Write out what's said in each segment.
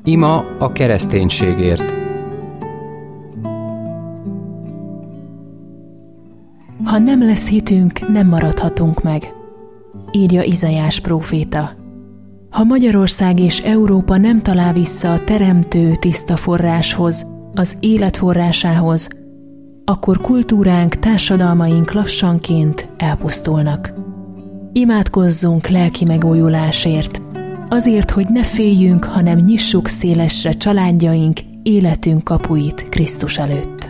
Ima a kereszténységért. Ha nem lesz hitünk, nem maradhatunk meg, írja Izaiás próféta. Ha Magyarország és Európa nem talál vissza a teremtő tiszta forráshoz, az élet forrásához, akkor kultúránk, társadalmaink lassanként elpusztulnak. Imádkozzunk lelki megújulásért, azért, hogy ne féljünk, hanem nyissuk szélesre családjaink, életünk kapuit Krisztus előtt.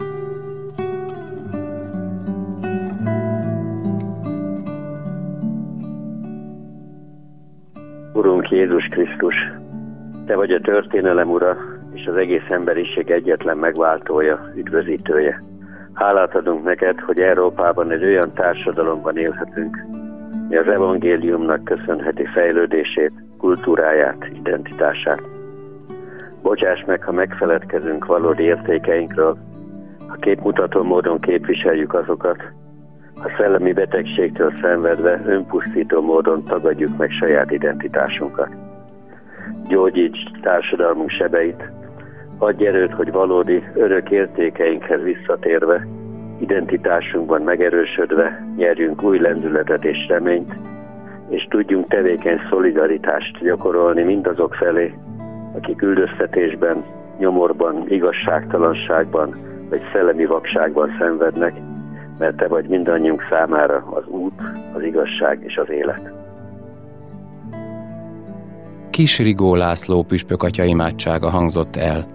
Urunk Jézus Krisztus, Te vagy a történelem ura, és az egész emberiség egyetlen megváltója, üdvözítője. Hálát adunk neked, hogy Európában egy olyan társadalomban élhetünk, mi az evangéliumnak köszönheti fejlődését, kultúráját, identitását. Bocsáss meg, ha megfeledkezünk valódi értékeinkről, ha képmutató módon képviseljük azokat, ha szellemi betegségtől szenvedve önpusztító módon tagadjuk meg saját identitásunkat. Gyógyíts társadalmunk sebeit, adj erőt, hogy valódi örök értékeinkhez visszatérve, identitásunkban megerősödve nyerjünk új lendületet és reményt, és tudjunk tevékeny szolidaritást gyakorolni mindazok felé, akik üldöztetésben, nyomorban, igazságtalanságban vagy szellemi vakságban szenvednek, mert Te vagy mindannyiunk számára az út, az igazság és az élet. Kis Rigó László püspök atya imádsága hangzott el.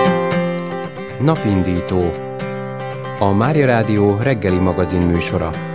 Napindító, a Mária Rádió reggeli magazin műsora.